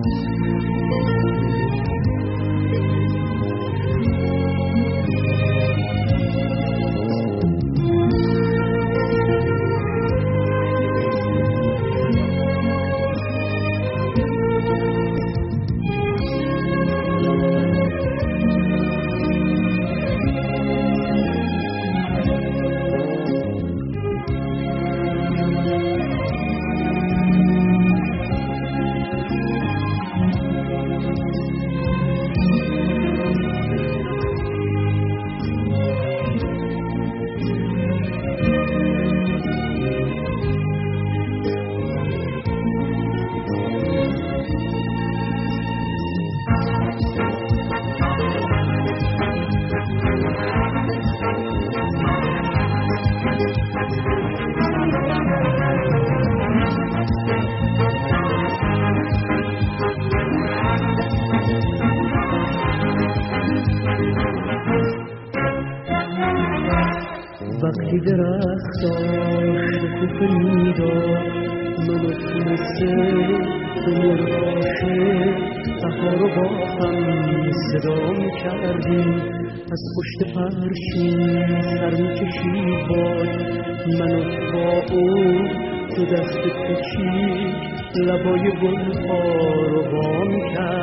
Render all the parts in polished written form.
وقتی درخت شکوفه میداد منو تونسته به مرغاشه بهار و با هم صدا میکردیم از پشت پرشین سر میکشید باد منو با او تو دست کوچیک لبای گلها رو بام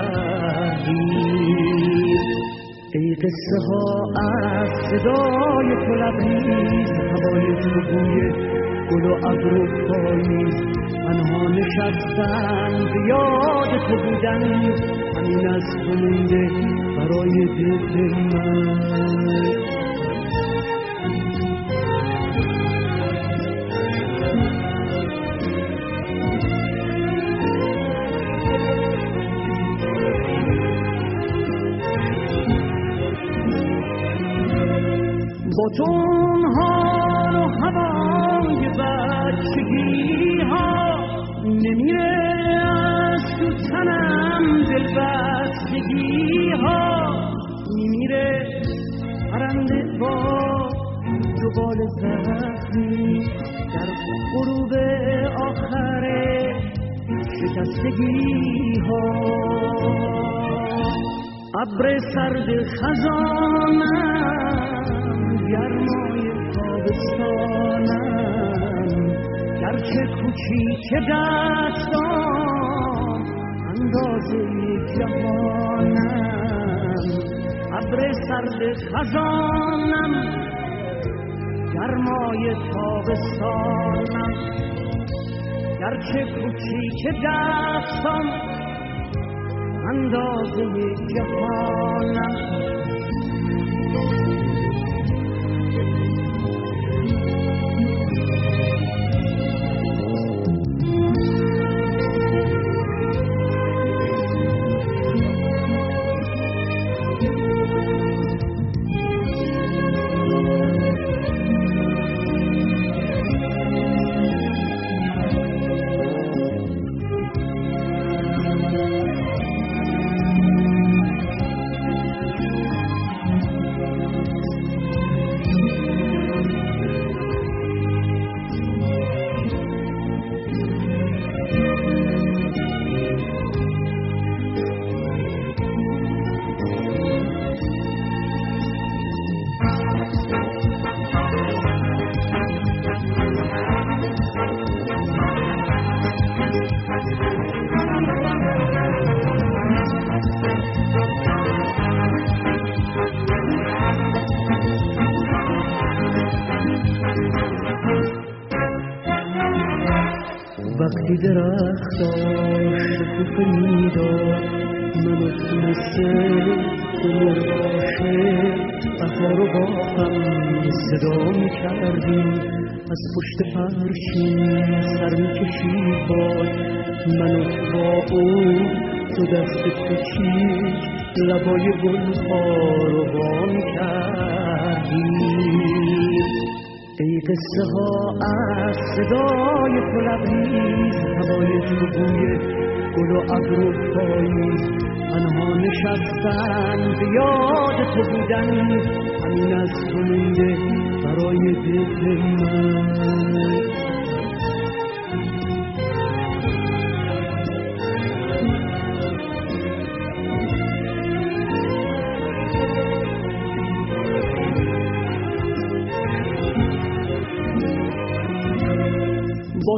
کردیم ای قصه ها از صدای تو لبریز هوای تو بوی گل و ابر و پاییز تنها نشستن به یاد تو بودن همین از تو مونده برای دل من با تو اونها و هوای بچگی ها نمیره از تو تنم دل بستگی ها میمیره پرنده با دو بال زخمی در غروب آخر شکستگی ها ابر سرد خزانم گرمای تابستانم گرچه کوچیک دستام اندازه جهانم ابر سرد خزانم گرمای تابستانم گرچه کوچیک دستام اندازه جهانم وقتی درخت شکوفه میداد منو تونسته به مرغاشه بهار و با هم صدا میکردیم از پشت پرشین سر میکشید باد منو با او تو دست کوچیک لبای گلها رو بام کردیم ای قصه ها از صدای تو لبریز هوای تو بوی گل و ابر و پاییز تنها نشستن به یاد تو بودن همین از تو مونده برای دل من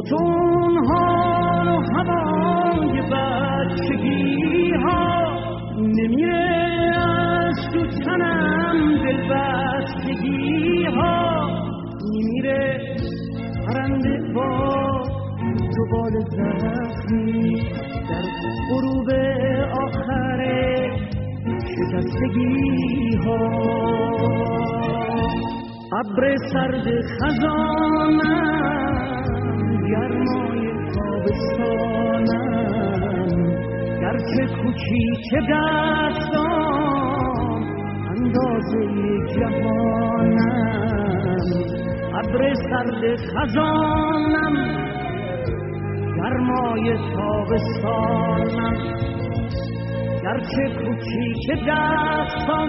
ستونها و هوای بچگی ها نمیره از تو تنم دل بستگی ها نمیره پرنده با تو بال زخمی در غروب آخر شکستگی ها ابر سرد خزانم گرمای تابستانم گرچه کوچیک دستام اندازه جهانم ابر سرد خزانم گرمای تابستانم گرچه کوچیک دستام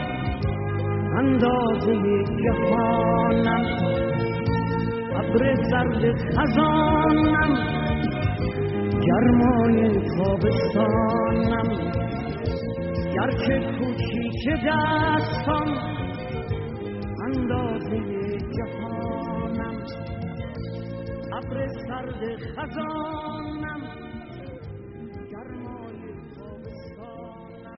اندازه جهانم ابر زرد خزانم گرمای تابستانم گرچه کوچیک دستام اندازه جهانم ابر زرد خزانم